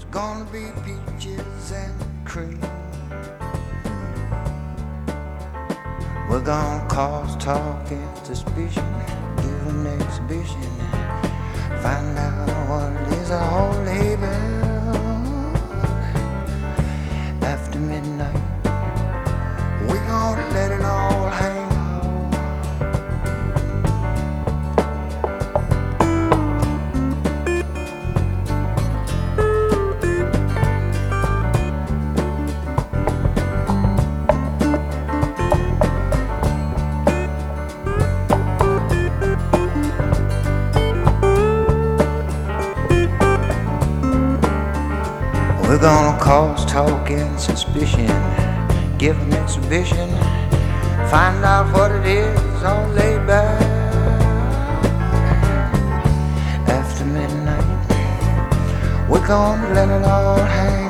gonna be peaches and cream. We're gonna cause talk and suspicion, give an exhibition, find out what it is all label. After midnight, we're gonna let it all hang. We're gonna cause talk and suspicion, give an exhibition, find out what it is all laid back. After midnight, we're gonna let it all hang.